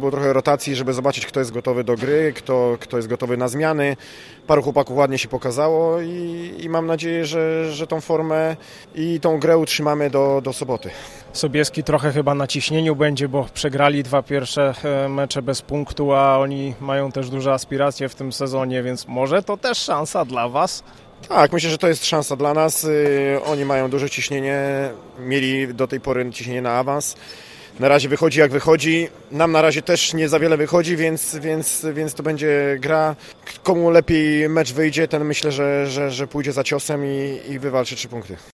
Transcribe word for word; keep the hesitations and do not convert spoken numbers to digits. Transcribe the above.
było trochę rotacji, żeby zobaczyć, kto jest gotowy do gry, kto, kto jest gotowy na zmiany. Paru chłopaków ładnie się pokazało i, i mam nadzieję, że, że tą formę i tą grę utrzymamy do, do soboty. Sobieski trochę chyba na ciśnieniu będzie, bo przegrali dwa pierwsze mecze bez punktu, a oni mają też duże aspiracje w tym sezonie, więc może to też szansa dla Was? Tak, myślę, że to jest szansa dla nas. Oni mają duże ciśnienie, mieli do tej pory ciśnienie na awans. Na razie wychodzi jak wychodzi. Nam na razie też nie za wiele wychodzi, więc, więc, więc to będzie gra. Komu lepiej mecz wyjdzie, ten myślę, że, że, że pójdzie za ciosem i, i wywalczy trzy punkty.